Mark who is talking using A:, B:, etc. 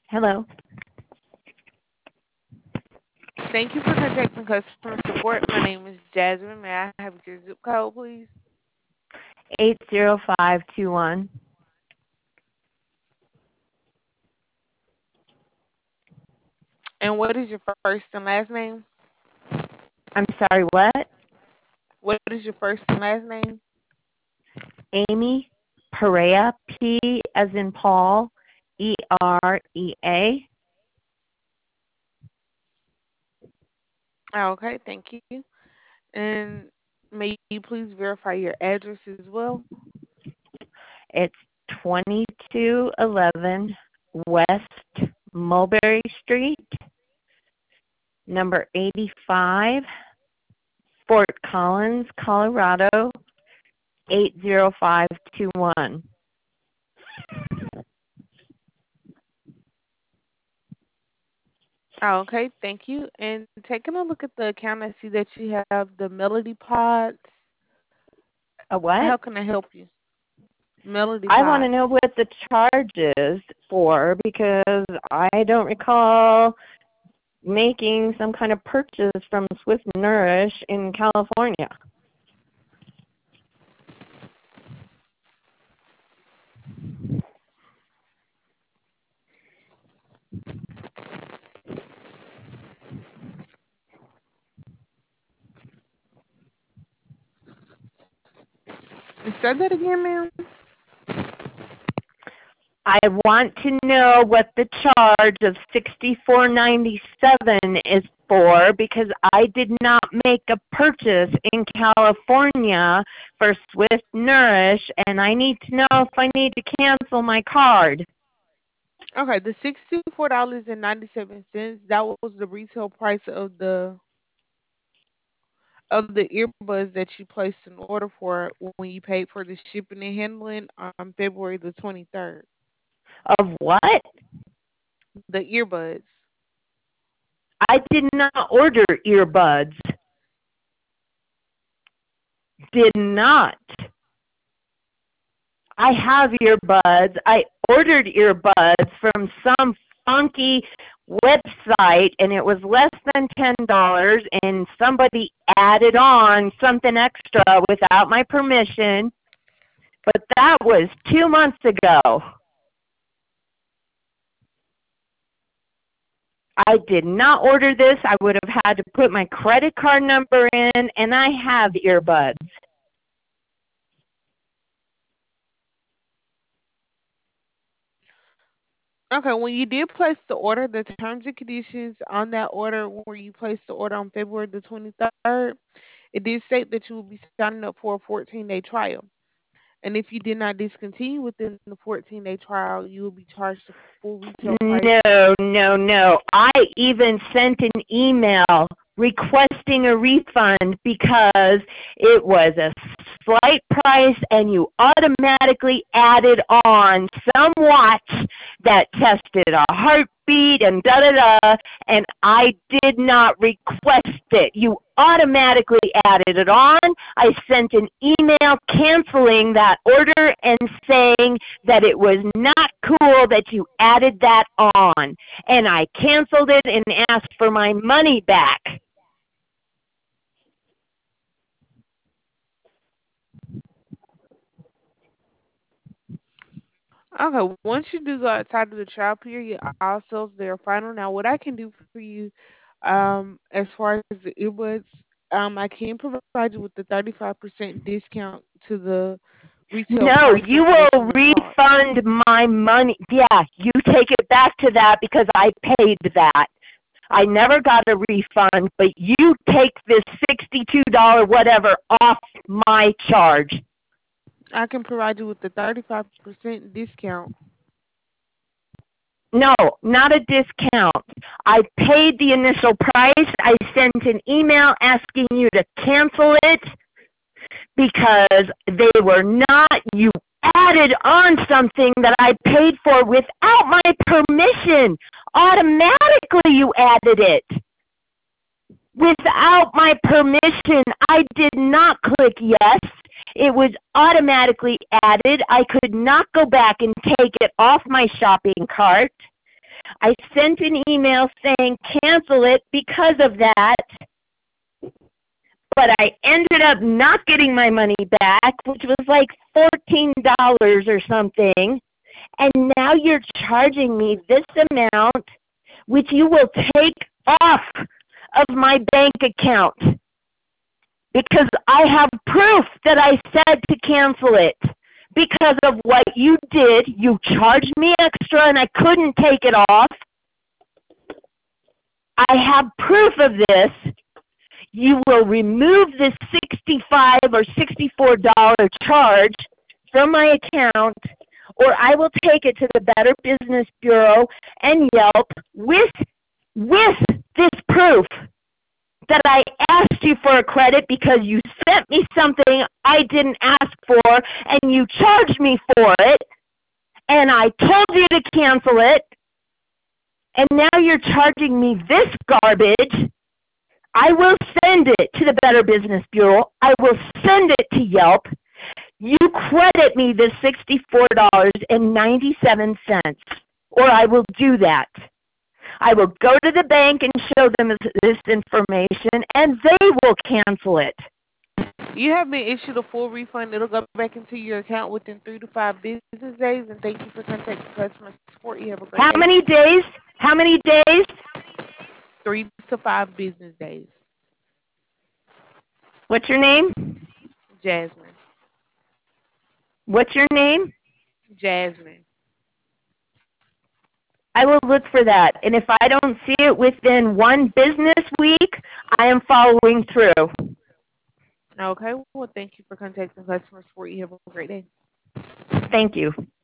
A: Hello.
B: Thank you for contacting customer support. My name is Jasmine. May I have your zip code, please?
A: 80521.
B: And what is your first and last name?
A: I'm sorry, what?
B: What is your first and last name?
A: Amy Perea, P as in Paul, EREA.
B: Okay, thank you. And may you please verify your address as well?
A: It's 2211 West Mulberry Street, number 85, Fort Collins, Colorado, 80521.
B: Okay, thank you. And taking a look at the account, I see that you have the Melody Pods.
A: A what?
B: How can I help you? Melody
A: I want to
B: Pods.
A: know what the charge is for because I don't recall making some kind of purchase from Swift Nourish in California.
B: Say that again, ma'am.
A: I want to know what the charge of $64.97 is for because I did not make a purchase in California for Swift Nourish, and I need to know if I need to cancel my card.
B: Okay, the $64.97, that was the retail price of the earbuds that you placed an order for when you paid for the shipping and handling on February the 23rd.
A: Of what?
B: The earbuds.
A: I did not order earbuds. Did not. I have earbuds. I ordered earbuds from some funky website and it was less than $10 and somebody added on something extra without my permission. But that was 2 months ago. I did not order this. I would have had to put my credit card number in and I have earbuds.
B: Okay, when you did place the order, the terms and conditions on that order where you placed the order on February the 23rd, it did state that you will be signing up for a 14-day trial. And if you did not discontinue within the 14-day trial, you will be charged the full retail price.
A: No, no, no. I even sent an email requesting a refund because it was a slight price and you automatically added on some watch that tested a heartbeat and da da da, and I did not request it. You automatically added it on. I sent an email canceling that order and saying that it was not cool that you added that on. And I canceled it and asked for my money back.
B: Okay, once you do go outside of the trial period, all sales there are final. Now, what I can do for you, as far as the earbuds, I can provide you with the 35% discount to the retail
A: No,
B: price
A: you
B: of the
A: will
B: original cost.
A: refund my money. Yeah, you take it back to that because I paid that. I never got a refund, but you take this $62 whatever off my charge.
B: I can provide you with the 35% discount.
A: No, not a discount. I paid the initial price. I sent an email asking you to cancel it because they were not, you added on something that I paid for without my permission. Automatically you added it. Without my permission, I did not click yes. It was automatically added. I could not go back and take it off my shopping cart. I sent an email saying cancel it because of that, but I ended up not getting my money back, which was like $14 or something. And now you're charging me this amount, which you will take off of my bank account because I have proof that I said to cancel it. Because of what you did, you charged me extra and I couldn't take it off. I have proof of this. You will remove this $65 or $64 charge from my account, or I will take it to the Better Business Bureau and Yelp with this proof that I asked you for a credit because you sent me something I didn't ask for and you charged me for it, and I told you to cancel it, and now you're charging me this garbage. I will send it to the Better Business Bureau. I will send it to Yelp. You credit me this $64.97, or I will do that. I will go to the bank and show them this information, and they will cancel it.
B: You have been issued a full refund. It'll go back into your account within 3 to 5 business days. And thank you for contacting customer support. You have a great
A: How
B: day.
A: many days? How many days?
B: 3 to 5 business days.
A: What's your name?
B: Jasmine.
A: What's your name?
B: Jasmine.
A: I will look for that. And if I don't see it within one business week, I am following through.
B: Okay. Well, thank you for contacting customer support. You have a great day.
A: Thank you.